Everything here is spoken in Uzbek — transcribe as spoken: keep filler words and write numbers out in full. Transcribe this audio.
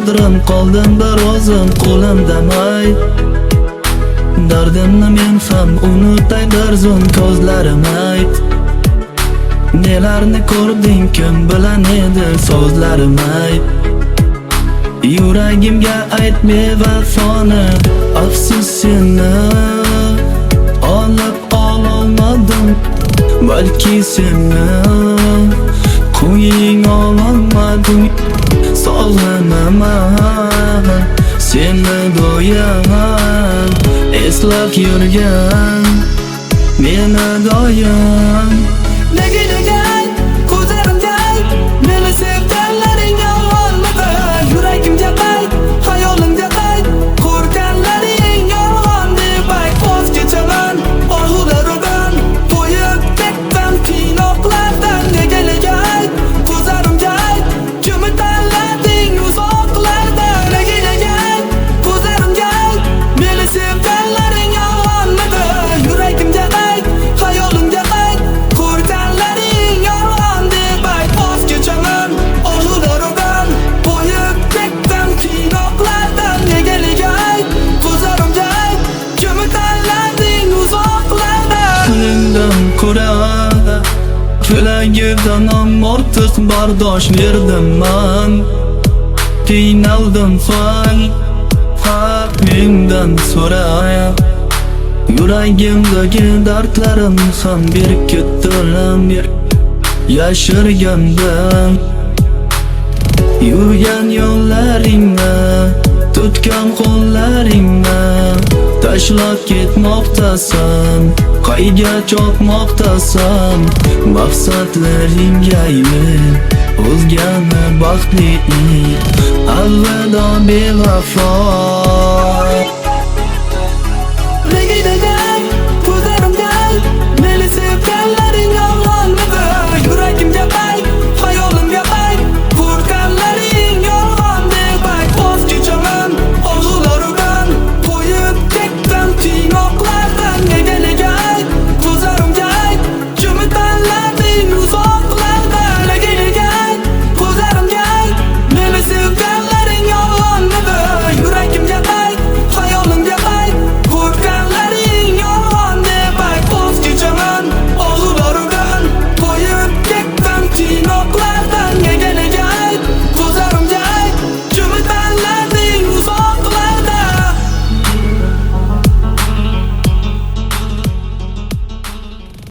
dovdirim qoldim bir o'zim qo'limdamay. Dardimni men ham unutay bir zum ko'zlarim ayt. Nelarni ko'rding kim bilan edi so'zlarim ayt. Yuragimga ayt bevafoni afsus seni olib ololmadim. Balki seni qo'ying ololmadim. Sog'lanaman seni do'yam eslab yurgan meni do'yam. Nega nega ko'zlarimga ayt, meni sevganlaring yolg'onmidi? Yuragimga qayt, hayolimga qayt, ko'rganlaring yolg'on deb ayt. Voz kechaman orzulardan, to'yib ketdim qiynoqlardan. Nega nega ayt, ko'zlarimga ayt, kimni tanlading uzoqlarda? Nega nega ayt, ko'zlarimga ayt, meni sevganlaring yolg'onmidi? Yuragimga qayt, hayolimga qayt, ko'rganlaring yolg'on deb ayt. Voz kechaman orzulardan, to'yib ketdim qiynoqlardan. Nega nega ayt, ko'zlarimga ayt, kimni tanlading uzoqlarda? Tilingdan ko'ra Tilagidan ham ortiq bardosh berdim man. Qiynaldim fan haq mendan so'ra. Yuragimdagi dardlarim ham berkitdim yashirgandim. Yurgan yo'llaringni, tutgan qo'llaringni tashlab ketmoqdasan, qayga chopmoqdasan? Maqsadlaringga yo'l o'zgani baxtli. Alvido bevafo